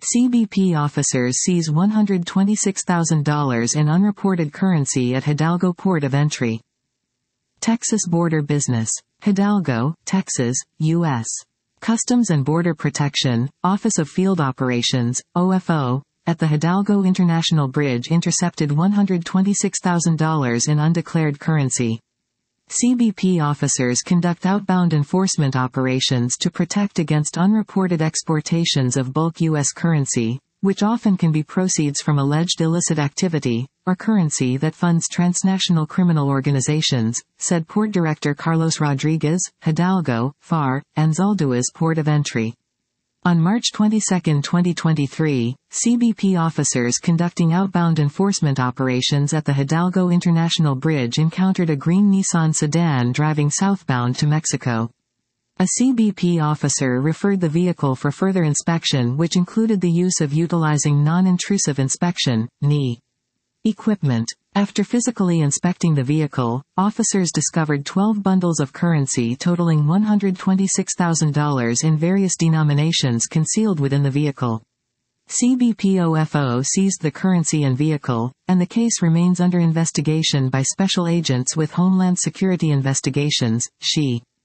CBP officers seize $126,000 in unreported currency at Hidalgo Port of Entry. Texas Border Business. Hidalgo, Texas, U.S. Customs and Border Protection, Office of Field Operations, OFO, at the Hidalgo International Bridge intercepted $126,000 in undeclared currency. CBP officers conduct outbound enforcement operations to protect against unreported exportations of bulk U.S. currency, which often can be proceeds from alleged illicit activity, or currency that funds transnational criminal organizations, said Port Director Carlos Rodriguez, Hidalgo, FAR, Anzalduas Port of Entry. On March 22, 2023, CBP officers conducting outbound enforcement operations at the Hidalgo International Bridge encountered a green Nissan sedan driving southbound to Mexico. A CBP officer referred the vehicle for further inspection, which included the use of utilizing non-intrusive inspection, NI equipment. After physically inspecting the vehicle, officers discovered 12 bundles of currency totaling $126,000 in various denominations concealed within the vehicle. CBP-OFO seized the currency and vehicle, and the case remains under investigation by special agents with Homeland Security Investigations, SHE.